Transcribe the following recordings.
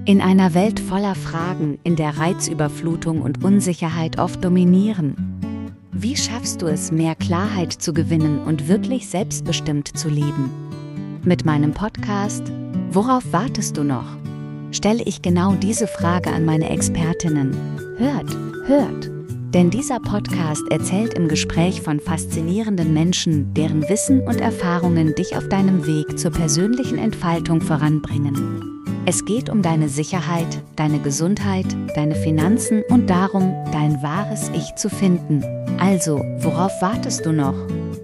In einer Welt voller Fragen, in der Reizüberflutung und Unsicherheit oft dominieren, wie schaffst du es, mehr Klarheit zu gewinnen und wirklich selbstbestimmt zu leben? Mit meinem Podcast »Worauf wartest du noch?« stelle ich genau diese Frage an meine Expertinnen. Hört! Denn dieser Podcast erzählt im Gespräch von faszinierenden Menschen, deren Wissen und Erfahrungen dich auf deinem Weg zur persönlichen Entfaltung voranbringen. Es geht um deine Sicherheit, deine Gesundheit, deine Finanzen und darum, dein wahres Ich zu finden. Also, worauf wartest du noch?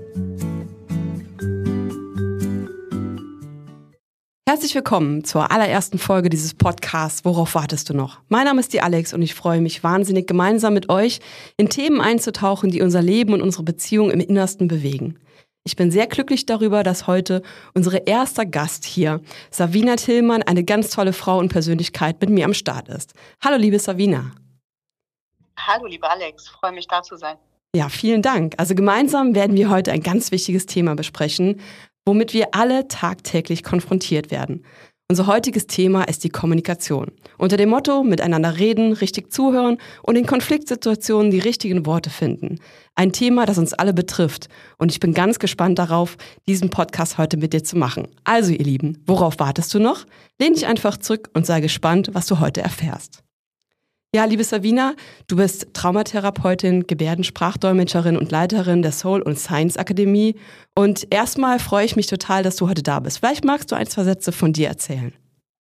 Herzlich willkommen zur allerersten Folge dieses Podcasts »Worauf wartest du noch?« Mein Name ist die Alex und ich freue mich wahnsinnig, gemeinsam mit euch in Themen einzutauchen, die unser Leben und unsere Beziehung im Innersten bewegen. Ich bin sehr glücklich darüber, dass heute unsere erster Gast hier, Savina Tillmann, eine ganz tolle Frau und Persönlichkeit, mit mir am Start ist. Hallo, liebe Savina. Hallo, liebe Alex, freue mich, da zu sein. Ja, vielen Dank. Also gemeinsam werden wir heute ein ganz wichtiges Thema besprechen, womit wir alle tagtäglich konfrontiert werden. Unser heutiges Thema ist die Kommunikation. Unter dem Motto, miteinander reden, richtig zuhören und in Konfliktsituationen die richtigen Worte finden. Ein Thema, das uns alle betrifft. Und ich bin ganz gespannt darauf, diesen Podcast heute mit dir zu machen. Also ihr Lieben, worauf wartest du noch? Lehn dich einfach zurück und sei gespannt, was du heute erfährst. Ja, liebe Savina, du bist Traumatherapeutin, Gebärdensprachdolmetscherin und Leiterin der Soul und Science Akademie. Und erstmal freue ich mich total, dass du heute da bist. Vielleicht magst du ein, zwei Sätze von dir erzählen.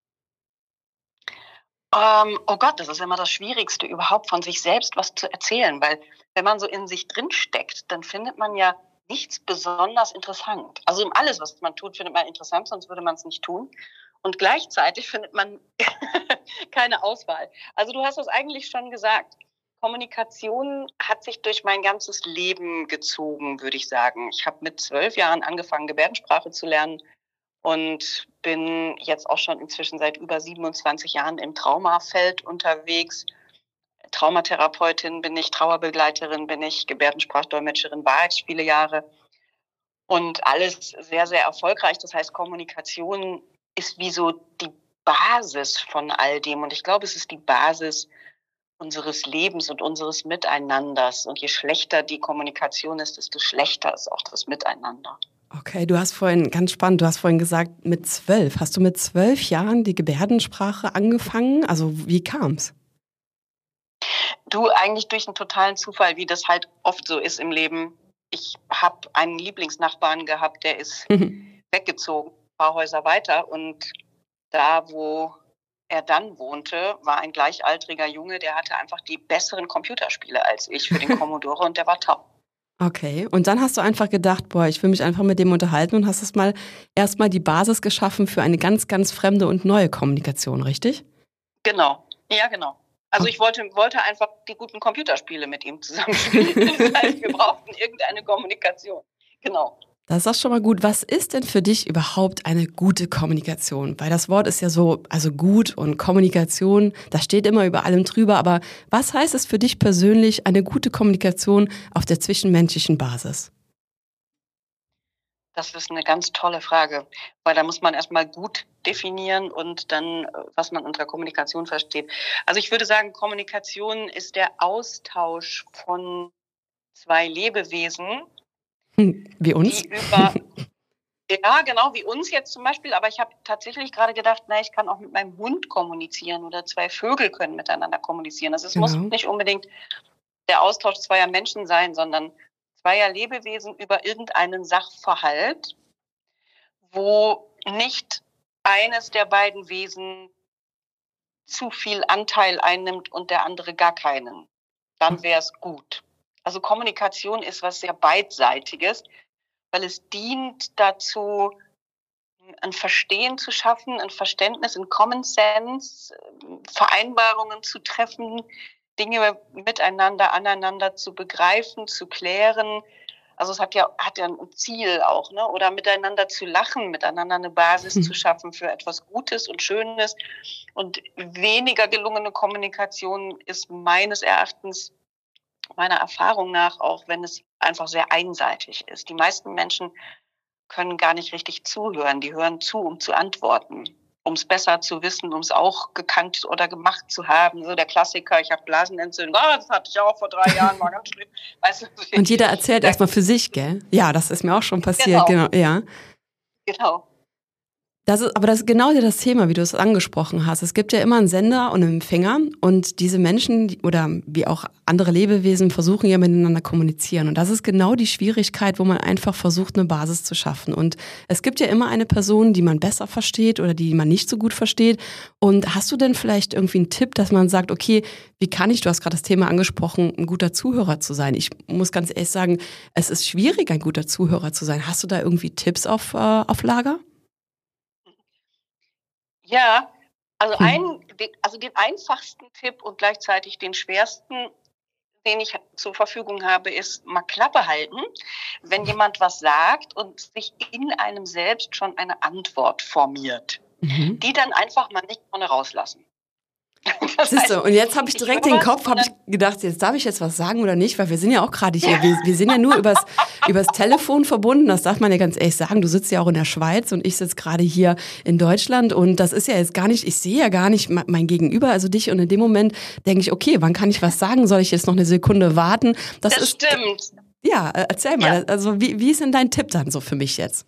Oh Gott, das ist immer das Schwierigste, überhaupt von sich selbst was zu erzählen. Weil wenn man so in sich drin steckt, dann findet man ja nichts besonders interessant. Also alles, was man tut, findet man interessant, sonst würde man es nicht tun. Und gleichzeitig findet man keine Auswahl. Also du hast es eigentlich schon gesagt. Kommunikation hat sich durch mein ganzes Leben gezogen, würde ich sagen. Ich habe mit 12 Jahren angefangen, Gebärdensprache zu lernen und bin jetzt auch schon inzwischen seit über 27 Jahren im Traumafeld unterwegs. Traumatherapeutin bin ich, Trauerbegleiterin bin ich, Gebärdensprachdolmetscherin war ich viele Jahre. Und alles sehr, sehr erfolgreich. Das heißt, Kommunikation ist wie so die Basis von all dem. Und ich glaube, es ist die Basis unseres Lebens und unseres Miteinanders. Und je schlechter die Kommunikation ist, desto schlechter ist auch das Miteinander. Okay, ganz spannend, du hast vorhin gesagt, mit 12. Hast du mit 12 Jahren die Gebärdensprache angefangen? Also wie kam's? Du, eigentlich durch einen totalen Zufall, wie das halt oft so ist im Leben. Ich habe einen Lieblingsnachbarn gehabt, der ist weggezogen, ein paar Häuser weiter. Und da, wo er dann wohnte, war ein gleichaltriger Junge, der hatte einfach die besseren Computerspiele als ich für den Commodore und der war taub. Okay, und dann hast du einfach gedacht, ich will mich einfach mit dem unterhalten und hast erstmal die Basis geschaffen für eine ganz, ganz fremde und neue Kommunikation, richtig? Genau, ja genau. Also ich wollte einfach die guten Computerspiele mit ihm zusammenspielen. Das heißt, wir brauchten irgendeine Kommunikation. Genau. Das ist auch schon mal gut. Was ist denn für dich überhaupt eine gute Kommunikation? Weil das Wort ist ja so, also gut und Kommunikation, das steht immer über allem drüber. Aber was heißt es für dich persönlich, eine gute Kommunikation auf der zwischenmenschlichen Basis? Das ist eine ganz tolle Frage, weil da muss man erstmal gut definieren und dann, was man unter Kommunikation versteht. Also ich würde sagen, Kommunikation ist der Austausch von zwei Lebewesen, Wie uns? Ja, genau, wie uns jetzt zum Beispiel. Aber ich habe tatsächlich gerade gedacht, ich kann auch mit meinem Hund kommunizieren oder zwei Vögel können miteinander kommunizieren. Also es muss nicht unbedingt der Austausch zweier Menschen sein, sondern zweier Lebewesen über irgendeinen Sachverhalt, wo nicht eines der beiden Wesen zu viel Anteil einnimmt und der andere gar keinen. Dann wäre es gut. Also Kommunikation ist was sehr Beidseitiges, weil es dient dazu, ein Verstehen zu schaffen, ein Verständnis, ein Common Sense, Vereinbarungen zu treffen, Dinge miteinander, aneinander zu begreifen, zu klären. Also es hat ja ein Ziel auch, ne? Oder miteinander zu lachen, miteinander eine Basis zu schaffen für etwas Gutes und Schönes. Und weniger gelungene Kommunikation ist meines Erachtens, meiner Erfahrung nach, auch wenn es einfach sehr einseitig ist. Die meisten Menschen können gar nicht richtig zuhören. Die hören zu, um zu antworten. um es besser zu wissen, um es auch gekannt oder gemacht zu haben. So der Klassiker, ich habe Blasenentzündung, das hatte ich auch vor 3 Jahren, war ganz schlimm. Weißt du, und jeder erzählt erstmal für sich, gell? Ja, das ist mir auch schon passiert, genau. Ja. Genau. Das ist genau das Thema, wie du es angesprochen hast. Es gibt ja immer einen Sender und einen Empfänger und diese Menschen oder wie auch andere Lebewesen versuchen ja miteinander kommunizieren. Und das ist genau die Schwierigkeit, wo man einfach versucht, eine Basis zu schaffen. Und es gibt ja immer eine Person, die man besser versteht oder die man nicht so gut versteht. Und hast du denn vielleicht irgendwie einen Tipp, dass man sagt, okay, wie kann ich, du hast gerade das Thema angesprochen, ein guter Zuhörer zu sein? Ich muss ganz ehrlich sagen, es ist schwierig, ein guter Zuhörer zu sein. Hast du da irgendwie Tipps auf Lager? Ja, also den einfachsten Tipp und gleichzeitig den schwersten, den ich zur Verfügung habe, ist mal Klappe halten, wenn jemand was sagt und sich in einem selbst schon eine Antwort formiert. Die dann einfach mal nicht vorne rauslassen. Siehst du, und jetzt habe ich direkt den Kopf, habe ich gedacht, jetzt darf ich jetzt was sagen oder nicht, weil wir sind ja auch gerade hier, wir sind ja nur übers Telefon verbunden, das darf man ja ganz ehrlich sagen, du sitzt ja auch in der Schweiz und ich sitze gerade hier in Deutschland und das ist ja jetzt gar nicht, ich sehe ja gar nicht mein Gegenüber, also dich, und in dem Moment denke ich, okay, wann kann ich was sagen, soll ich jetzt noch eine Sekunde warten? Das stimmt. Ja, erzähl mal, also wie ist denn dein Tipp dann so für mich jetzt?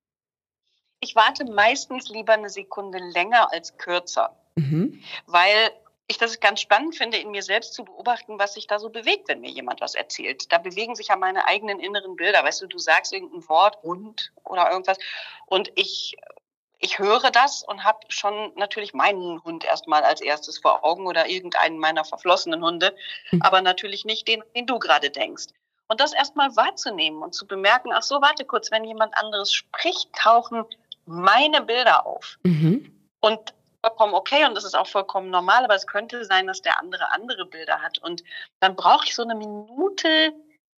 Ich warte meistens lieber eine Sekunde länger als kürzer. Weil ich das ganz spannend finde, in mir selbst zu beobachten, was sich da so bewegt, wenn mir jemand was erzählt. Da bewegen sich ja meine eigenen inneren Bilder. Weißt du sagst irgendein Wort, Hund oder irgendwas und ich höre das und habe schon natürlich meinen Hund erstmal als erstes vor Augen oder irgendeinen meiner verflossenen Hunde, aber natürlich nicht den du gerade denkst. Und das erstmal wahrzunehmen und zu bemerken, ach so, warte kurz, wenn jemand anderes spricht, tauchen meine Bilder auf. Und vollkommen okay und das ist auch vollkommen normal, aber es könnte sein, dass der andere Bilder hat und dann brauche ich so eine Minute,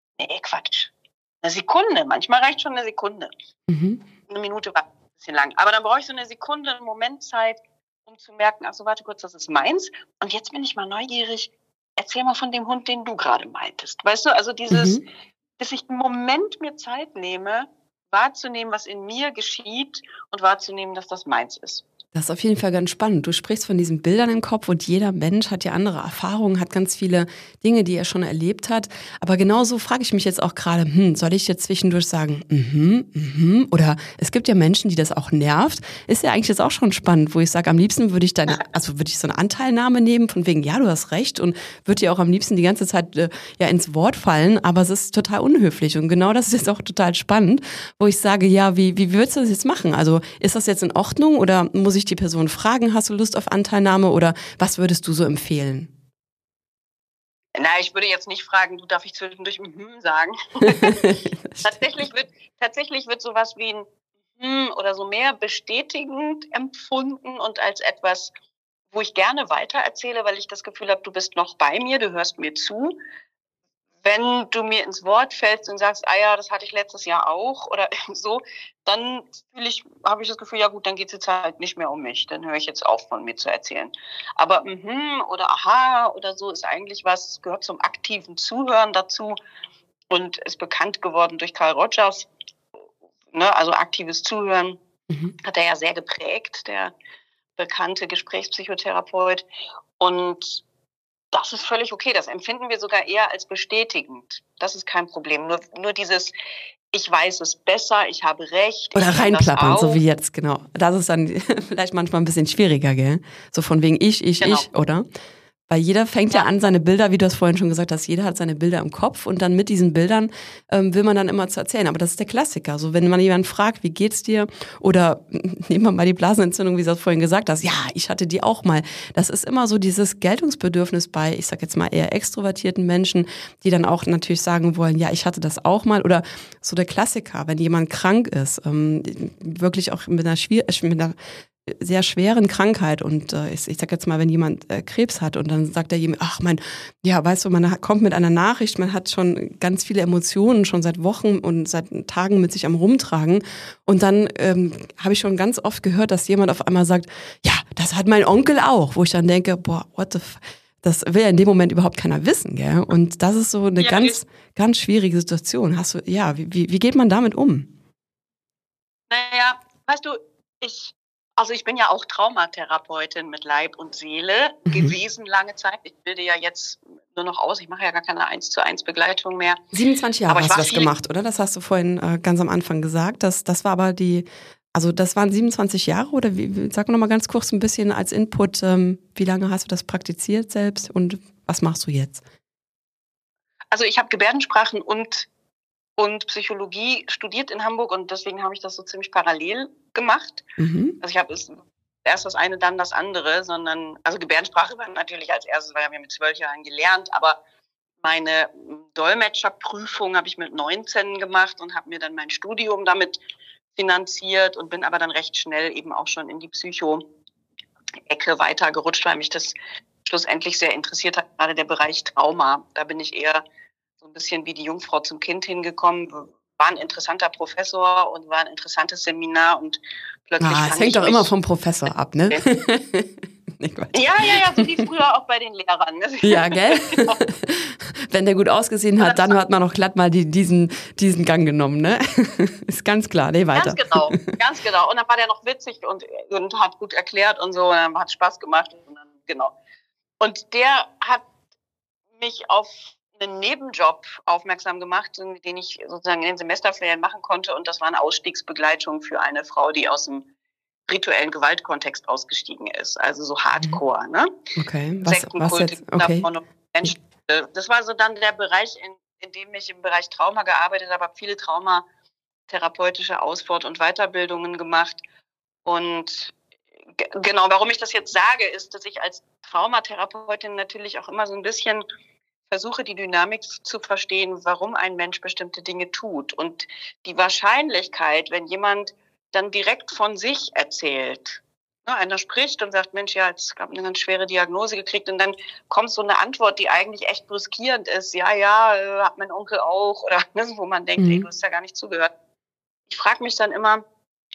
eine Sekunde, manchmal reicht schon eine Sekunde. Eine Minute war ein bisschen lang, aber dann brauche ich so eine Sekunde, einen Moment Zeit, um zu merken, ach so, warte kurz, das ist meins und jetzt bin ich mal neugierig, erzähl mal von dem Hund, den du gerade meintest. Weißt du, also dieses, dass ich einen Moment mir Zeit nehme, wahrzunehmen, was in mir geschieht und wahrzunehmen, dass das meins ist. Das ist auf jeden Fall ganz spannend. Du sprichst von diesen Bildern im Kopf und jeder Mensch hat ja andere Erfahrungen, hat ganz viele Dinge, die er schon erlebt hat. Aber genauso frage ich mich jetzt auch gerade, soll ich jetzt zwischendurch sagen, oder es gibt ja Menschen, die das auch nervt. Ist ja eigentlich jetzt auch schon spannend, wo ich sage, am liebsten würde ich so eine Anteilnahme nehmen, von wegen, ja, du hast recht und würde dir auch am liebsten die ganze Zeit ins Wort fallen, aber es ist total unhöflich. Und genau das ist jetzt auch total spannend, wo ich sage, ja, wie würdest du das jetzt machen? Also ist das jetzt in Ordnung oder muss ich die Person fragen, hast du Lust auf Anteilnahme oder was würdest du so empfehlen? Na, ich würde jetzt nicht fragen, du darf ich zwischendurch sagen. Tatsächlich wird sowas wie ein oder so mehr bestätigend empfunden und als etwas, wo ich gerne weitererzähle, weil ich das Gefühl habe, du bist noch bei mir, du hörst mir zu. Wenn du mir ins Wort fällst und sagst, ja, das hatte ich letztes Jahr auch oder so, dann habe ich das Gefühl, ja gut, dann geht es jetzt halt nicht mehr um mich. Dann höre ich jetzt auf, von mir zu erzählen. Aber oder aha oder so ist eigentlich was, gehört zum aktiven Zuhören dazu und ist bekannt geworden durch Carl Rogers. Ne, also aktives Zuhören hat er ja sehr geprägt, der bekannte Gesprächspsychotherapeut. Und das ist völlig okay. Das empfinden wir sogar eher als bestätigend. Das ist kein Problem. Nur dieses, ich weiß es besser, ich habe recht. Oder reinplappern, so wie jetzt, genau. Das ist dann vielleicht manchmal ein bisschen schwieriger, gell? So von wegen ich, oder? Weil jeder fängt ja an, seine Bilder, wie du es vorhin schon gesagt hast, jeder hat seine Bilder im Kopf und dann mit diesen Bildern will man dann immer zu erzählen. Aber das ist der Klassiker. So, wenn man jemanden fragt, wie geht's dir? Oder nehmen wir mal die Blasenentzündung, wie du es vorhin gesagt hast. Ja, ich hatte die auch mal. Das ist immer so dieses Geltungsbedürfnis bei, ich sag jetzt mal eher extrovertierten Menschen, die dann auch natürlich sagen wollen, ja, ich hatte das auch mal. Oder so der Klassiker, wenn jemand krank ist, wirklich auch mit einer sehr schweren Krankheit und ich sag jetzt mal, wenn jemand Krebs hat und dann sagt er jedem, weißt du, man kommt mit einer Nachricht, man hat schon ganz viele Emotionen schon seit Wochen und seit Tagen mit sich am Rumtragen und dann habe ich schon ganz oft gehört, dass jemand auf einmal sagt, ja, das hat mein Onkel auch, wo ich dann denke, boah, das will ja in dem Moment überhaupt keiner wissen, gell? Und das ist so eine ganz schwierige Situation. Wie geht man damit um? Naja, weißt du, Also ich bin ja auch Traumatherapeutin mit Leib und Seele gewesen lange Zeit. Ich bilde ja jetzt nur noch aus. Ich mache ja gar keine 1:1 Begleitung mehr. 27 Jahre hast du das gemacht, oder? Das hast du vorhin ganz am Anfang gesagt. Das war aber das waren 27 Jahre oder sag noch mal ganz kurz ein bisschen als Input, wie lange hast du das praktiziert selbst und was machst du jetzt? Also ich habe Gebärdensprachen und Psychologie studiert in Hamburg und deswegen habe ich das so ziemlich parallel gemacht. Also ich habe erst das eine, dann das andere, also Gebärdensprache war natürlich als erstes, weil wir mit 12 Jahren gelernt, aber meine Dolmetscherprüfung habe ich mit 19 gemacht und habe mir dann mein Studium damit finanziert und bin aber dann recht schnell eben auch schon in die Psycho-Ecke weitergerutscht, weil mich das schlussendlich sehr interessiert hat, gerade der Bereich Trauma. Da bin ich eher so ein bisschen wie die Jungfrau zum Kind hingekommen, war ein interessanter Professor und war ein interessantes Seminar und plötzlich es hängt doch immer vom Professor ab, ne? Ja, so wie früher auch bei den Lehrern. Ja, gell? Genau. Wenn der gut ausgesehen hat, dann hat man noch glatt mal diesen Gang genommen, ne? Ist ganz klar, nee, weiter. Ganz genau. Und dann war der noch witzig und hat gut erklärt und so, und dann hat Spaß gemacht und dann, genau. Und der hat mich auf einen Nebenjob aufmerksam gemacht, den ich sozusagen in den Semesterferien machen konnte. Und das war eine Ausstiegsbegleitung für eine Frau, die aus dem rituellen Gewaltkontext ausgestiegen ist. Also so Hardcore, ne? Okay. Was jetzt? Okay. Das war so dann der Bereich, in dem ich im Bereich Trauma gearbeitet habe, habe viele traumatherapeutische Ausfort- und Weiterbildungen gemacht. Und genau, warum ich das jetzt sage, ist, dass ich als Traumatherapeutin natürlich auch immer so ein bisschen versuche, die Dynamik zu verstehen, warum ein Mensch bestimmte Dinge tut. Und die Wahrscheinlichkeit, wenn jemand dann direkt von sich erzählt, ne, einer spricht und sagt, Mensch, ja, jetzt habe ich eine ganz schwere Diagnose gekriegt und dann kommt so eine Antwort, die eigentlich echt brüskierend ist, hat mein Onkel auch, oder ne, wo man denkt, ey, du hast ja gar nicht zugehört. Ich frage mich dann immer,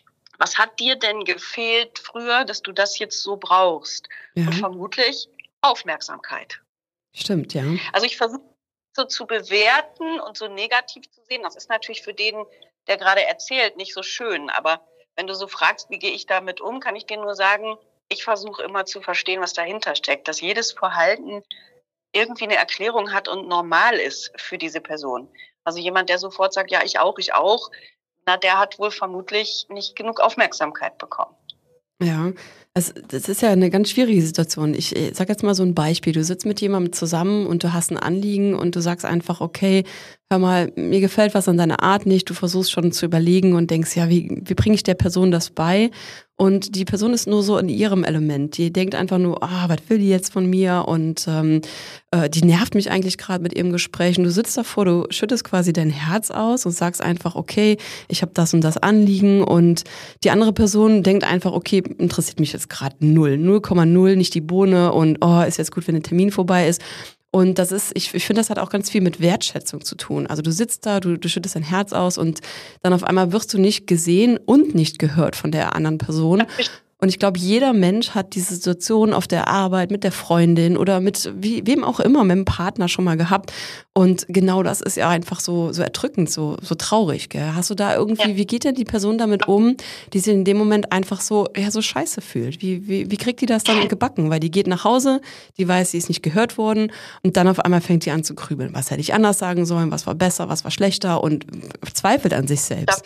was hat dir denn gefehlt früher, dass du das jetzt so brauchst? Ja. Und vermutlich Aufmerksamkeit. Stimmt, ja. Also ich versuche so zu bewerten und so negativ zu sehen. Das ist natürlich für den, der gerade erzählt, nicht so schön. Aber wenn du so fragst, wie gehe ich damit um, kann ich dir nur sagen, ich versuche immer zu verstehen, was dahinter steckt. Dass jedes Verhalten irgendwie eine Erklärung hat und normal ist für diese Person. Also jemand, der sofort sagt, ja, ich auch, na, der hat wohl vermutlich nicht genug Aufmerksamkeit bekommen. Ja, das ist ja eine ganz schwierige Situation. Ich sag jetzt mal so ein Beispiel. Du sitzt mit jemandem zusammen und du hast ein Anliegen und du sagst einfach, okay, hör mal, mir gefällt was an deiner Art nicht. Du versuchst schon zu überlegen und denkst, ja, wie bringe ich der Person das bei? Und die Person ist nur so in ihrem Element. Die denkt einfach nur, was will die jetzt von mir? Und die nervt mich eigentlich gerade mit ihrem Gespräch. Und du sitzt davor, du schüttest quasi dein Herz aus und sagst einfach, okay, ich habe das und das Anliegen. Und die andere Person denkt einfach, okay, interessiert mich jetzt gerade 0,0, nicht die Bohne. Und ist jetzt gut, wenn der Termin vorbei ist. Und das ist, ich finde, das hat auch ganz viel mit Wertschätzung zu tun. Also du sitzt da, du schüttest dein Herz aus und dann auf einmal wirst du nicht gesehen und nicht gehört von der anderen Person. Und ich glaube, jeder Mensch hat diese Situation auf der Arbeit, mit der Freundin oder mit wem auch immer, mit dem Partner schon mal gehabt. Und genau das ist ja einfach so erdrückend, so traurig, gell? Hast du da irgendwie, wie geht denn die Person damit um, die sich in dem Moment einfach so scheiße fühlt? Wie kriegt die das dann gebacken? Weil die geht nach Hause, die weiß, sie ist nicht gehört worden und dann auf einmal fängt die an zu grübeln. Was hätte ich anders sagen sollen? Was war besser? Was war schlechter? Und zweifelt an sich selbst.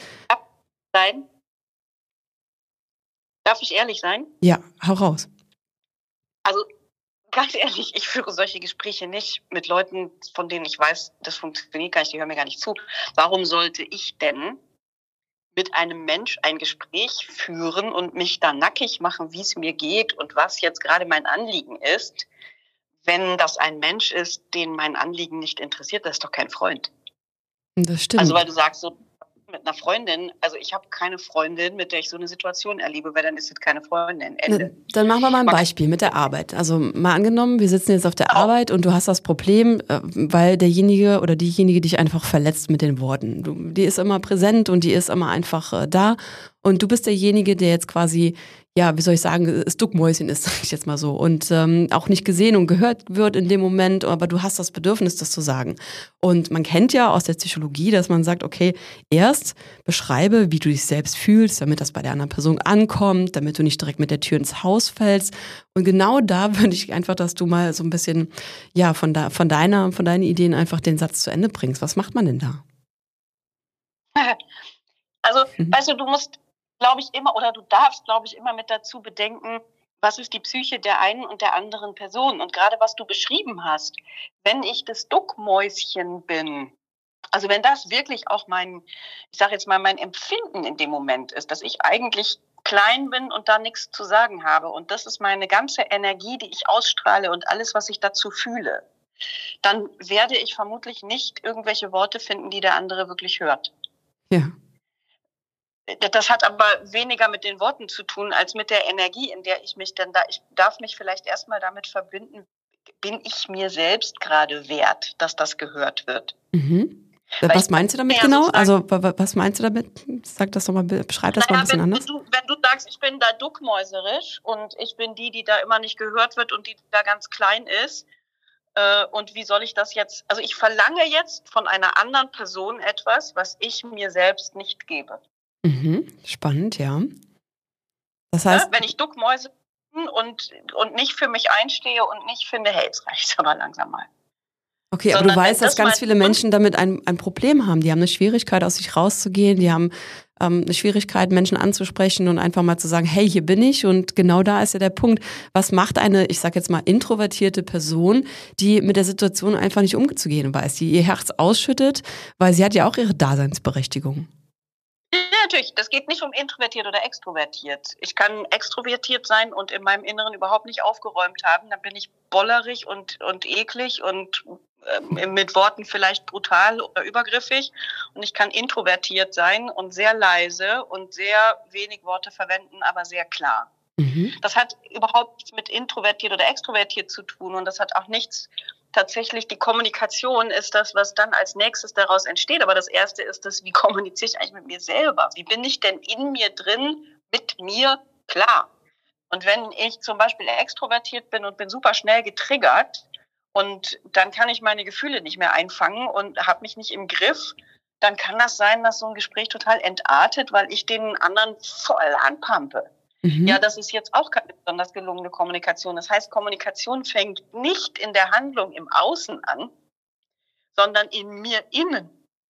Darf ich ehrlich sein? Ja, hau raus. Also ganz ehrlich, ich führe solche Gespräche nicht mit Leuten, von denen ich weiß, das funktioniert gar nicht, die hören mir gar nicht zu. Warum sollte ich denn mit einem Mensch ein Gespräch führen und mich da nackig machen, wie es mir geht und was jetzt gerade mein Anliegen ist, wenn das ein Mensch ist, den mein Anliegen nicht interessiert? Das ist doch kein Freund. Das stimmt. Also weil du sagst so, mit einer Freundin, also ich habe keine Freundin, mit der ich so eine Situation erlebe, weil dann ist es keine Freundin. Ende. Dann machen wir mal ein Beispiel mit der Arbeit. Also mal angenommen, wir sitzen jetzt auf der Arbeit und du hast das Problem, weil derjenige oder diejenige dich einfach verletzt mit den Worten. Die ist immer präsent und die ist immer einfach da. Und du bist derjenige, der jetzt quasi ja, wie soll ich sagen, das Duckmäuschen ist, sag ich jetzt mal so. Und auch nicht gesehen und gehört wird in dem Moment, aber du hast das Bedürfnis, das zu sagen. Und man kennt ja aus der Psychologie, dass man sagt, okay, erst beschreibe, wie du dich selbst fühlst, damit das bei der anderen Person ankommt, damit du nicht direkt mit der Tür ins Haus fällst. Und genau da würde ich einfach, dass du mal so ein bisschen, ja, von deinen Ideen einfach den Satz zu Ende bringst. Was macht man denn da? Also, weißt du musst, glaube ich, immer, oder du darfst, glaube ich, immer mit dazu bedenken, was ist die Psyche der einen und der anderen Person. Und gerade was du beschrieben hast, wenn ich das Duckmäuschen bin, also wenn das wirklich auch mein Empfinden in dem Moment ist, dass ich eigentlich klein bin und da nichts zu sagen habe und das ist meine ganze Energie, die ich ausstrahle und alles, was ich dazu fühle, dann werde ich vermutlich nicht irgendwelche Worte finden, die der andere wirklich hört. Ja. Das hat aber weniger mit den Worten zu tun, als mit der Energie, in der ich mich denn ich darf mich vielleicht erstmal damit verbinden, bin ich mir selbst gerade wert, dass das gehört wird. Mhm. Was meinst du damit genau? Also, was meinst du damit? Sag das doch mal, beschreib das mal ein bisschen anders. Wenn du sagst, ich bin da duckmäuserisch und ich bin die da immer nicht gehört wird und die da ganz klein ist, und wie soll ich das jetzt, also ich verlange jetzt von einer anderen Person etwas, was ich mir selbst nicht gebe. Mhm, spannend, ja. Das heißt, wenn ich Duckmäuse bin und nicht für mich einstehe und nicht finde, hey, jetzt reicht's aber langsam mal. Okay, aber du weißt, dass ganz viele Menschen damit ein Problem haben. Die haben eine Schwierigkeit, aus sich rauszugehen. Die haben eine Schwierigkeit, Menschen anzusprechen und einfach mal zu sagen, hey, hier bin ich. Und genau da ist ja der Punkt. Was macht eine, ich sag jetzt mal, introvertierte Person, die mit der Situation einfach nicht umzugehen weiß, die ihr Herz ausschüttet, weil sie hat ja auch ihre Daseinsberechtigung. Ja, natürlich. Das geht nicht um introvertiert oder extrovertiert. Ich kann extrovertiert sein und in meinem Inneren überhaupt nicht aufgeräumt haben. Dann bin ich bollerig und eklig und mit Worten vielleicht brutal oder übergriffig. Und ich kann introvertiert sein und sehr leise und sehr wenig Worte verwenden, aber sehr klar. Mhm. Das hat überhaupt nichts mit introvertiert oder extrovertiert zu tun und das hat auch nichts. Tatsächlich, die Kommunikation ist das, was dann als nächstes daraus entsteht. Aber das Erste ist das, wie kommuniziere ich eigentlich mit mir selber? Wie bin ich denn in mir drin mit mir klar? Und wenn ich zum Beispiel extrovertiert bin und bin super schnell getriggert und dann kann ich meine Gefühle nicht mehr einfangen und habe mich nicht im Griff, dann kann das sein, dass so ein Gespräch total entartet, weil ich den anderen voll anpampe. Mhm. Ja, das ist jetzt auch keine besonders gelungene Kommunikation. Das heißt, Kommunikation fängt nicht in der Handlung im Außen an, sondern in mir innen.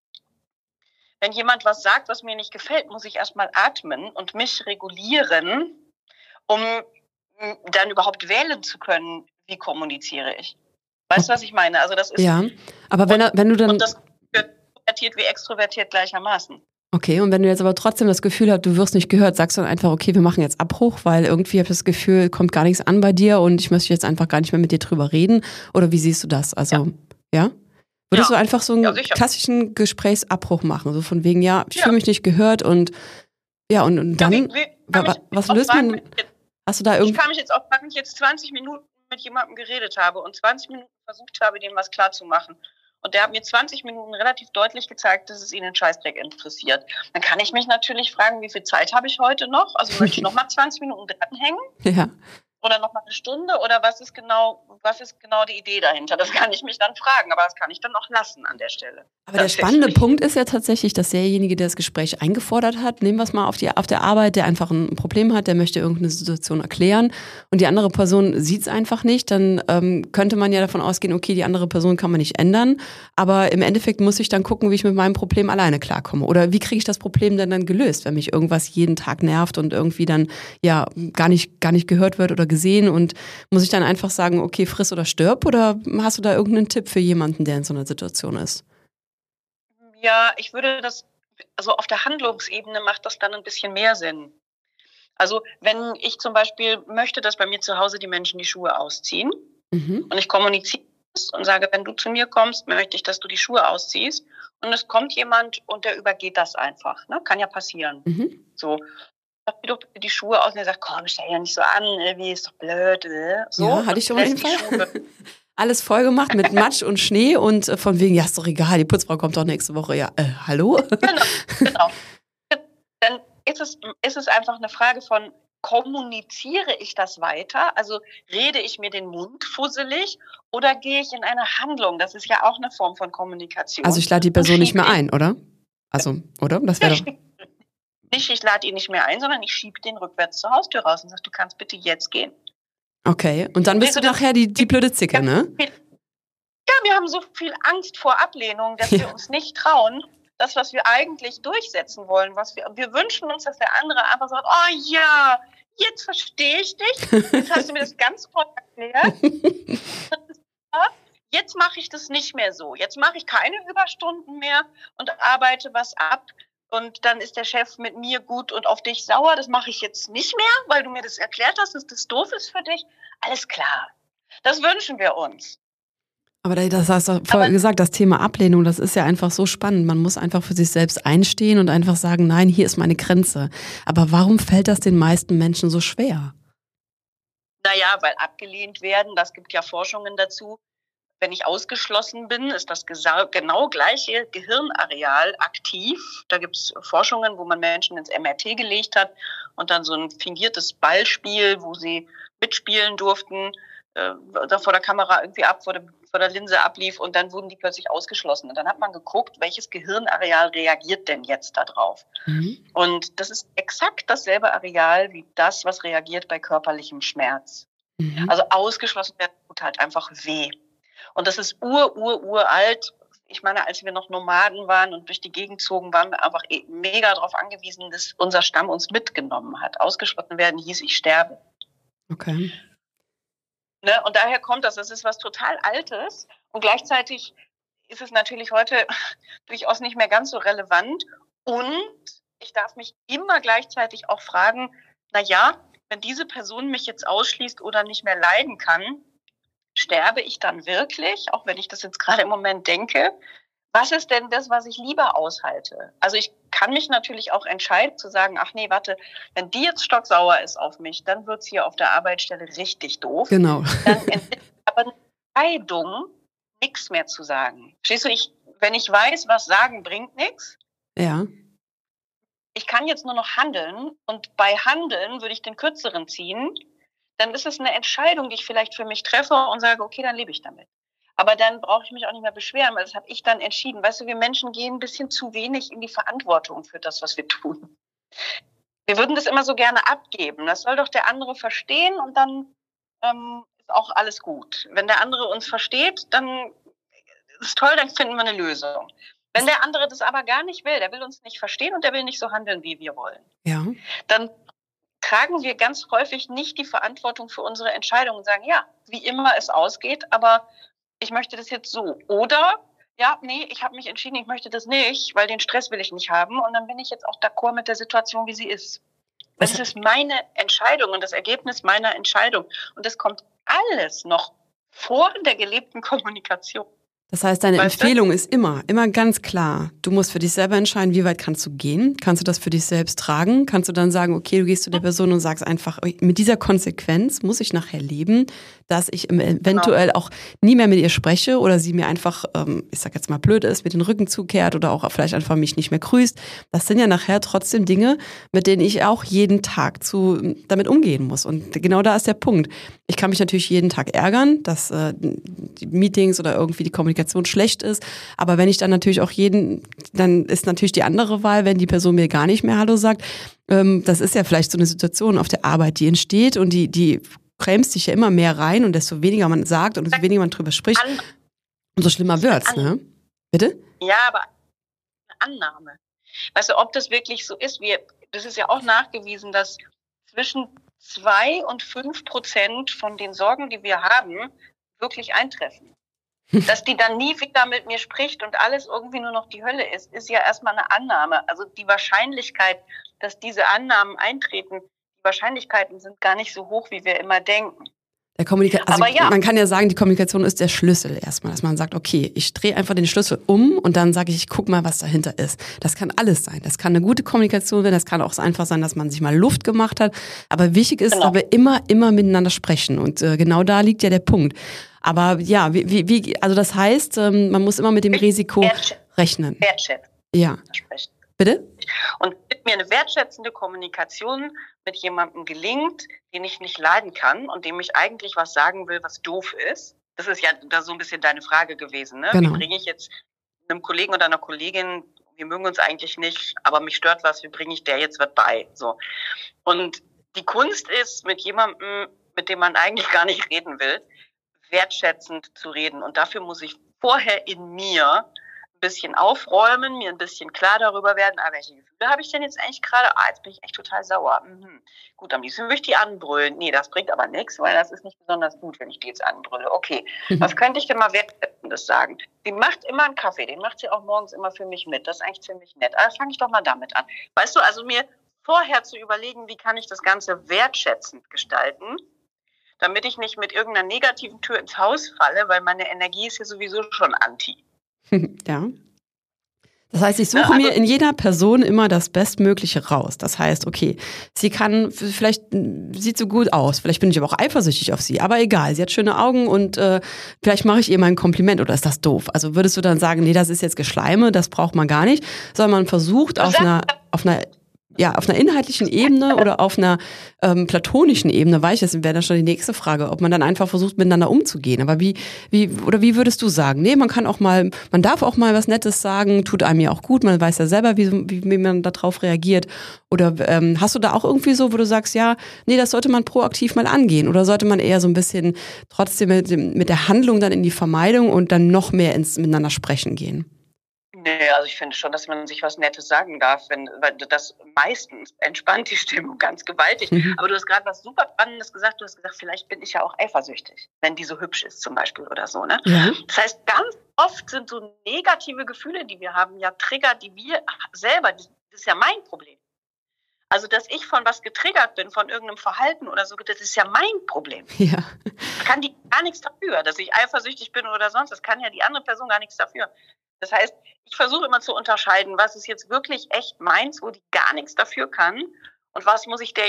Wenn jemand was sagt, was mir nicht gefällt, muss ich erstmal atmen und mich regulieren, um dann überhaupt wählen zu können, wie kommuniziere ich. Weißt du, was ich meine? Also das ist ja, aber wenn du dann und das introvertiert wie extrovertiert gleichermaßen. Okay, und wenn du jetzt aber trotzdem das Gefühl hast, du wirst nicht gehört, sagst du dann einfach, okay, wir machen jetzt Abbruch, weil irgendwie habe ich das Gefühl, kommt gar nichts an bei dir und ich möchte jetzt einfach gar nicht mehr mit dir drüber reden? Oder wie siehst du das? Also, ja? Würdest du einfach so einen klassischen Gesprächsabbruch machen? So von wegen, ja, ich fühle mich nicht gehört und ja, und dann, was löst man? Hast du da irgendwie? Ich kann mich jetzt auch fragen, wenn ich jetzt 20 Minuten mit jemandem geredet habe und 20 Minuten versucht habe, dem was klarzumachen. Und der hat mir 20 Minuten relativ deutlich gezeigt, dass es ihn einen Scheißdreck interessiert. Dann kann ich mich natürlich fragen, wie viel Zeit habe ich heute noch? Also möchte ich noch mal 20 Minuten dranhängen? Ja. Oder noch mal eine Stunde? Oder was ist genau die Idee dahinter? Das kann ich mich dann fragen, aber das kann ich dann auch lassen an der Stelle. Aber der spannende Punkt ist ja tatsächlich, dass derjenige, der das Gespräch eingefordert hat, nehmen wir es mal auf der Arbeit, der einfach ein Problem hat, der möchte irgendeine Situation erklären und die andere Person sieht es einfach nicht, dann könnte man ja davon ausgehen, okay, die andere Person kann man nicht ändern, aber im Endeffekt muss ich dann gucken, wie ich mit meinem Problem alleine klarkomme. Oder wie kriege ich das Problem denn dann gelöst, wenn mich irgendwas jeden Tag nervt und irgendwie dann ja gar nicht gehört wird oder gesehen und muss ich dann einfach sagen, okay, friss oder stirb, oder hast du da irgendeinen Tipp für jemanden, der in so einer Situation ist? Ja, ich würde also auf der Handlungsebene macht das dann ein bisschen mehr Sinn. Also wenn ich zum Beispiel möchte, dass bei mir zu Hause die Menschen die Schuhe ausziehen und ich kommuniziere das und sage, wenn du zu mir kommst, möchte ich, dass du die Schuhe ausziehst und es kommt jemand und der übergeht das einfach. Ne? Kann ja passieren. So. Zieh doch bitte die Schuhe aus und er sagt, komm, stell ja nicht so an, wie ist doch blöd. So, ja, hatte ich schon mal den Fall. Alles voll gemacht mit Matsch und Schnee und von wegen, ja, ist doch egal, die Putzfrau kommt doch nächste Woche. Ja, hallo? Genau. Dann ist es einfach eine Frage von, kommuniziere ich das weiter? Also rede ich mir den Mund fusselig oder gehe ich in eine Handlung? Das ist ja auch eine Form von Kommunikation. Also ich lade die Person nicht mehr ein, oder? Also, oder? Das wäre doch... Ich lade ihn nicht mehr ein, sondern ich schiebe den rückwärts zur Haustür raus und sage, du kannst bitte jetzt gehen. Okay, und dann bist du nachher die blöde Zicke, ne? Ja, wir haben so viel Angst vor Ablehnung, dass wir uns nicht trauen, das, was wir eigentlich durchsetzen wollen, wir wünschen uns, dass der andere einfach sagt, oh ja, jetzt verstehe ich dich, jetzt hast du mir das ganz toll erklärt, jetzt mache ich das nicht mehr so, jetzt mache ich keine Überstunden mehr und arbeite was ab und dann ist der Chef mit mir gut und auf dich sauer, das mache ich jetzt nicht mehr, weil du mir das erklärt hast, dass das doof ist für dich, alles klar, das wünschen wir uns. Aber das hast du vorher gesagt, das Thema Ablehnung, das ist ja einfach so spannend. Man muss einfach für sich selbst einstehen und einfach sagen, nein, hier ist meine Grenze. Aber warum fällt das den meisten Menschen so schwer? Naja, weil abgelehnt werden, das gibt ja Forschungen dazu. Wenn ich ausgeschlossen bin, ist das genau gleiche Gehirnareal aktiv. Da gibt es Forschungen, wo man Menschen ins MRT gelegt hat und dann so ein fingiertes Ballspiel, wo sie mitspielen durften, da vor der Kamera irgendwie vor der Linse ablief und dann wurden die plötzlich ausgeschlossen. Und dann hat man geguckt, welches Gehirnareal reagiert denn jetzt da drauf? Mhm. Und das ist exakt dasselbe Areal wie das, was reagiert bei körperlichem Schmerz. Mhm. Also ausgeschlossen werden tut halt einfach weh. Und das ist uralt. Ich meine, als wir noch Nomaden waren und durch die Gegend zogen, waren wir einfach mega darauf angewiesen, dass unser Stamm uns mitgenommen hat. Ausgeschlossen werden hieß, ich sterbe. Okay. Ne? Und daher kommt das ist was total Altes und gleichzeitig ist es natürlich heute durchaus nicht mehr ganz so relevant und ich darf mich immer gleichzeitig auch fragen, na wenn diese Person mich jetzt ausschließt oder nicht mehr leiden kann, sterbe ich dann wirklich, auch wenn ich das jetzt gerade im Moment denke? Was ist denn das, was ich lieber aushalte? Also ich kann mich natürlich auch entscheiden zu sagen, ach nee, warte, wenn die jetzt stocksauer ist auf mich, dann wird's hier auf der Arbeitsstelle richtig doof. Genau. Dann aber eine Entscheidung, nichts mehr zu sagen. Verstehst du, wenn ich weiß, was sagen bringt nichts. Ja. Ich kann jetzt nur noch handeln und bei Handeln würde ich den Kürzeren ziehen, dann ist es eine Entscheidung, die ich vielleicht für mich treffe und sage, okay, dann lebe ich damit. Aber dann brauche ich mich auch nicht mehr beschweren, weil das habe ich dann entschieden. Weißt du, wir Menschen gehen ein bisschen zu wenig in die Verantwortung für das, was wir tun. Wir würden das immer so gerne abgeben. Das soll doch der andere verstehen und dann ist auch alles gut. Wenn der andere uns versteht, dann ist toll, dann finden wir eine Lösung. Wenn der andere das aber gar nicht will, der will uns nicht verstehen und der will nicht so handeln, wie wir wollen, dann tragen wir ganz häufig nicht die Verantwortung für unsere Entscheidungen und sagen, ja, wie immer es ausgeht, aber ich möchte das jetzt so. Oder, ich habe mich entschieden, ich möchte das nicht, weil den Stress will ich nicht haben. Und dann bin ich jetzt auch d'accord mit der Situation, wie sie ist. Das ist meine Entscheidung und das Ergebnis meiner Entscheidung. Und das kommt alles noch vor der gelebten Kommunikation. Das heißt, deine Empfehlung ist immer ganz klar. Du musst für dich selber entscheiden, wie weit kannst du gehen? Kannst du das für dich selbst tragen? Kannst du dann sagen, okay, du gehst zu der Person und sagst einfach, mit dieser Konsequenz muss ich nachher leben, dass ich eventuell auch nie mehr mit ihr spreche oder sie mir einfach, ich sag jetzt mal blöd ist, mit den Rücken zukehrt oder auch vielleicht einfach mich nicht mehr grüßt. Das sind ja nachher trotzdem Dinge, mit denen ich auch jeden Tag damit umgehen muss. Und genau da ist der Punkt. Ich kann mich natürlich jeden Tag ärgern, dass die Meetings oder irgendwie die Kommunikation schlecht ist. Aber wenn ich dann natürlich auch dann ist natürlich die andere Wahl, wenn die Person mir gar nicht mehr Hallo sagt. Das ist ja vielleicht so eine Situation auf der Arbeit, die entsteht und die krämst sich ja immer mehr rein und desto weniger man sagt und desto weniger man drüber spricht, umso schlimmer wird's, ne? Bitte? Ja, aber eine Annahme. Weißt du, ob das wirklich so ist, das ist ja auch nachgewiesen, dass zwischen 2 und 5% von den Sorgen, die wir haben, wirklich eintreffen. Dass die dann nie wieder mit mir spricht und alles irgendwie nur noch die Hölle ist ja erstmal eine Annahme. Also die Wahrscheinlichkeit, dass diese Annahmen eintreten, die Wahrscheinlichkeiten sind gar nicht so hoch, wie wir immer denken. Man kann ja sagen, die Kommunikation ist der Schlüssel erstmal, dass man sagt, okay, ich drehe einfach den Schlüssel um und dann sage ich guck mal, was dahinter ist. Das kann alles sein. Das kann eine gute Kommunikation sein, das kann auch einfach sein, dass man sich mal Luft gemacht hat. Aber wichtig ist, dass wir immer miteinander sprechen und genau da liegt ja der Punkt. Aber ja, also das heißt, man muss immer mit dem Risiko rechnen. Wertschätzen. Ja. Bitte? Und mit mir eine wertschätzende Kommunikation mit jemandem gelingt, den ich nicht leiden kann und dem ich eigentlich was sagen will, was doof ist. Das ist ja da so ein bisschen deine Frage gewesen, ne? Genau. Wie bringe ich jetzt einem Kollegen oder einer Kollegin, wir mögen uns eigentlich nicht, aber mich stört was, wie bringe ich der jetzt was bei? So. Und die Kunst ist, mit jemandem, mit dem man eigentlich gar nicht reden will, wertschätzend zu reden. Und dafür muss ich vorher in mir ein bisschen aufräumen, mir ein bisschen klar darüber werden, welche Gefühle habe ich denn jetzt eigentlich gerade? Jetzt bin ich echt total sauer. Gut, am liebsten würde ich die anbrüllen. Nee, das bringt aber nichts, weil das ist nicht besonders gut, wenn ich die jetzt anbrülle. Okay, was könnte ich denn mal Wertschätzendes sagen? Sie macht immer einen Kaffee, den macht sie auch morgens immer für mich mit. Das ist eigentlich ziemlich nett. Also fange ich doch mal damit an. Weißt du, also mir vorher zu überlegen, wie kann ich das Ganze wertschätzend gestalten, damit ich nicht mit irgendeiner negativen Tür ins Haus falle, weil meine Energie ist ja sowieso schon anti. Ja. Das heißt, ich suche mir in jeder Person immer das Bestmögliche raus. Das heißt, okay, vielleicht sieht sie gut aus, vielleicht bin ich aber auch eifersüchtig auf sie, aber egal, sie hat schöne Augen und vielleicht mache ich ihr mal ein Kompliment oder ist das doof? Also würdest du dann sagen, nee, das ist jetzt Geschleime, das braucht man gar nicht, sondern man versucht auf einer inhaltlichen Ebene oder auf einer platonischen Ebene, das wäre dann schon die nächste Frage, ob man dann einfach versucht, miteinander umzugehen. Aber wie würdest du sagen? Nee, man darf auch mal was Nettes sagen, tut einem ja auch gut, man weiß ja selber, wie man darauf reagiert. Oder hast du da auch irgendwie so, wo du sagst, ja, nee, das sollte man proaktiv mal angehen? Oder sollte man eher so ein bisschen trotzdem mit der Handlung dann in die Vermeidung und dann noch mehr ins Miteinander sprechen gehen? Nee, also ich finde schon, dass man sich was Nettes sagen darf, weil das meistens entspannt die Stimmung ganz gewaltig. Aber du hast gerade was super Spannendes gesagt. Du hast gesagt, vielleicht bin ich ja auch eifersüchtig, wenn die so hübsch ist zum Beispiel oder so, ne? Ja. Das heißt, ganz oft sind so negative Gefühle, die wir haben, ja Trigger, die wir selber, das ist ja mein Problem. Also, dass ich von was getriggert bin, von irgendeinem Verhalten oder so, das ist ja mein Problem. Ja. Kann die gar nichts dafür, dass ich eifersüchtig bin oder sonst. Das kann ja die andere Person gar nichts dafür. Das heißt, ich versuche immer zu unterscheiden, was ist jetzt wirklich echt meins, wo die gar nichts dafür kann und was möchte ich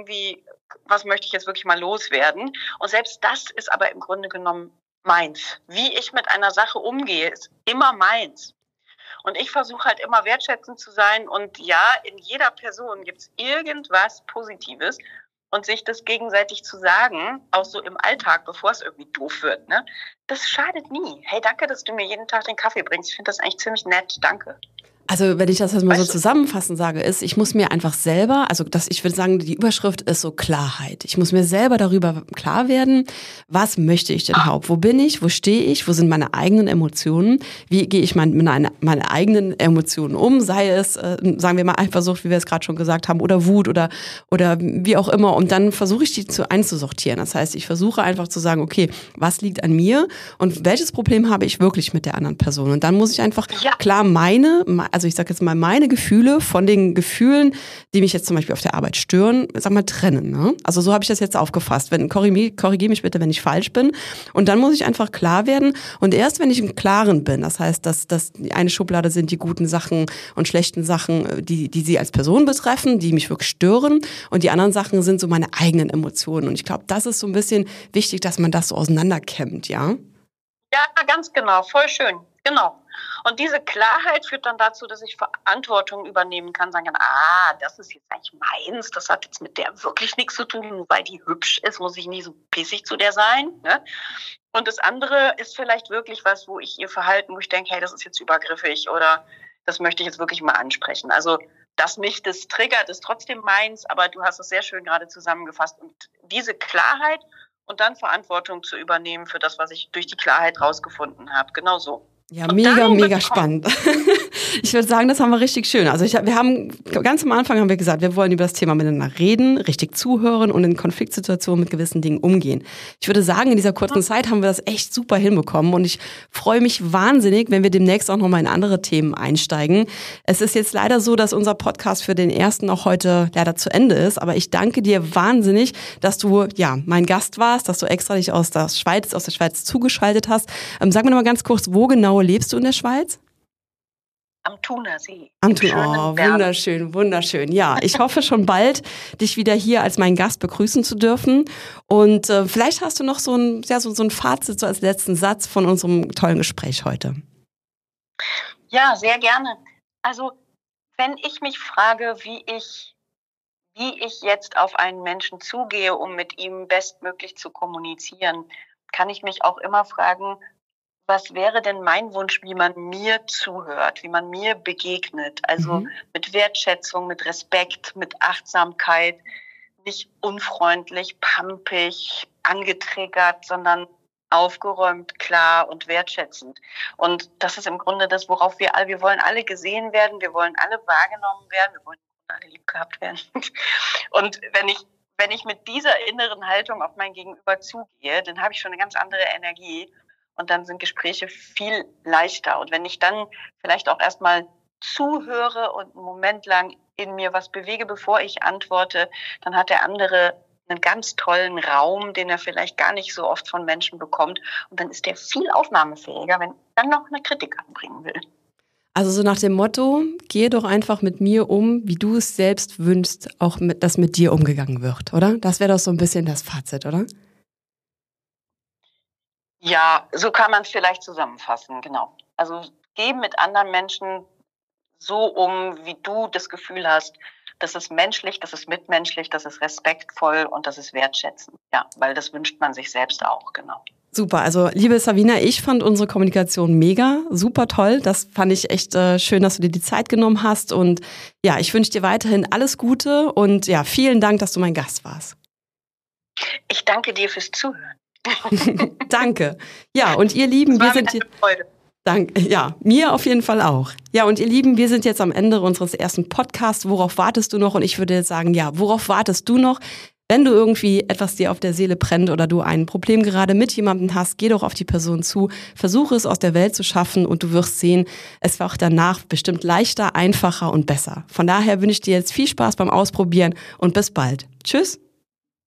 jetzt wirklich mal loswerden. Und selbst das ist aber im Grunde genommen meins. Wie ich mit einer Sache umgehe, ist immer meins. Und ich versuche halt immer wertschätzend zu sein und ja, in jeder Person gibt es irgendwas Positives. Und sich das gegenseitig zu sagen, auch so im Alltag, bevor es irgendwie doof wird, ne? Das schadet nie. Hey, danke, dass du mir jeden Tag den Kaffee bringst. Ich finde das eigentlich ziemlich nett. Danke. Also wenn ich das jetzt mal so zusammenfassend sage, ich muss mir einfach selber, ich würde sagen, die Überschrift ist so Klarheit. Ich muss mir selber darüber klar werden, was möchte ich denn überhaupt? Wo bin ich? Wo stehe ich? Wo sind meine eigenen Emotionen? Wie gehe ich mit meine eigenen Emotionen um? Sei es, sagen wir mal, Eifersucht, wie wir es gerade schon gesagt haben, oder Wut oder wie auch immer. Und dann versuche ich die einzusortieren. Das heißt, ich versuche einfach zu sagen, okay, was liegt an mir und welches Problem habe ich wirklich mit der anderen Person? Und dann muss ich einfach klar ich sage jetzt mal, meine Gefühle von den Gefühlen, die mich jetzt zum Beispiel auf der Arbeit stören, trennen. Ne? Also so habe ich das jetzt aufgefasst. Korrigiere mich bitte, wenn ich falsch bin. Und dann muss ich einfach klar werden. Und erst wenn ich im Klaren bin, das heißt, dass die eine Schublade sind die guten Sachen und schlechten Sachen, die sie als Person betreffen, die mich wirklich stören. Und die anderen Sachen sind so meine eigenen Emotionen. Und ich glaube, das ist so ein bisschen wichtig, dass man das so auseinanderkämmt, ja? Ja, ganz genau. Voll schön. Genau. Und diese Klarheit führt dann dazu, dass ich Verantwortung übernehmen kann, sagen kann, das ist jetzt eigentlich meins, das hat jetzt mit der wirklich nichts zu tun, nur weil die hübsch ist, muss ich nie so pissig zu der sein. Ne? Und das andere ist vielleicht wirklich was, wo ich wo ich denke, hey, das ist jetzt übergriffig oder das möchte ich jetzt wirklich mal ansprechen. Also, dass mich das triggert, ist trotzdem meins, aber du hast es sehr schön gerade zusammengefasst. Und diese Klarheit und dann Verantwortung zu übernehmen für das, was ich durch die Klarheit rausgefunden habe. Genau so. Ja, mega spannend. Ich würde sagen, das haben wir richtig schön. Also ganz am Anfang haben wir gesagt, wir wollen über das Thema miteinander reden, richtig zuhören und in Konfliktsituationen mit gewissen Dingen umgehen. Ich würde sagen, in dieser kurzen Zeit haben wir das echt super hinbekommen und ich freue mich wahnsinnig, wenn wir demnächst auch nochmal in andere Themen einsteigen. Es ist jetzt leider so, dass unser Podcast für den ersten auch heute leider zu Ende ist, aber ich danke dir wahnsinnig, dass du mein Gast warst, dass du extra dich aus der Schweiz zugeschaltet hast. Sag mir noch mal ganz kurz, wo genau lebst du in der Schweiz? Am Thunersee. Wunderschön, wunderschön. Ja, ich hoffe schon bald, dich wieder hier als meinen Gast begrüßen zu dürfen. Und vielleicht hast du noch so ein Fazit so als letzten Satz von unserem tollen Gespräch heute. Ja, sehr gerne. Also, wenn ich mich frage, wie wie ich jetzt auf einen Menschen zugehe, um mit ihm bestmöglich zu kommunizieren, kann ich mich auch immer fragen, was wäre denn mein Wunsch, wie man mir zuhört, wie man mir begegnet? Also mit Wertschätzung, mit Respekt, mit Achtsamkeit, nicht unfreundlich, pampig, angetriggert, sondern aufgeräumt, klar und wertschätzend. Und das ist im Grunde das, worauf wir wollen alle gesehen werden, wir wollen alle wahrgenommen werden, wir wollen alle lieb gehabt werden. Und wenn ich mit dieser inneren Haltung auf mein Gegenüber zugehe, dann habe ich schon eine ganz andere Energie und dann sind Gespräche viel leichter. Und wenn ich dann vielleicht auch erstmal zuhöre und einen Moment lang in mir was bewege, bevor ich antworte, dann hat der andere einen ganz tollen Raum, den er vielleicht gar nicht so oft von Menschen bekommt. Und dann ist der viel aufnahmefähiger, wenn ich dann noch eine Kritik anbringen will. Also so nach dem Motto, geh doch einfach mit mir um, wie du es selbst wünschst, auch dass mit dir umgegangen wird, oder? Das wäre doch so ein bisschen das Fazit, oder? Ja, so kann man es vielleicht zusammenfassen, genau. Also geh mit anderen Menschen so um, wie du das Gefühl hast, das ist menschlich, das ist mitmenschlich, das ist respektvoll und das ist wertschätzend. Ja, weil das wünscht man sich selbst auch, genau. Super, also liebe Savina, ich fand unsere Kommunikation mega, super toll. Das fand ich echt schön, dass du dir die Zeit genommen hast. Und ja, ich wünsche dir weiterhin alles Gute und ja, vielen Dank, dass du mein Gast warst. Ich danke dir fürs Zuhören. Danke. Ja, und ihr Lieben, wir sind hier. Freude. Danke. Ja, mir auf jeden Fall auch. Ja, und ihr Lieben, wir sind jetzt am Ende unseres ersten Podcasts. Worauf wartest du noch? Und ich würde jetzt sagen, ja, worauf wartest du noch? Wenn du irgendwie etwas dir auf der Seele brennt oder du ein Problem gerade mit jemandem hast, geh doch auf die Person zu, versuche es aus der Welt zu schaffen und du wirst sehen, es wird auch danach bestimmt leichter, einfacher und besser. Von daher wünsche ich dir jetzt viel Spaß beim Ausprobieren und bis bald. Tschüss.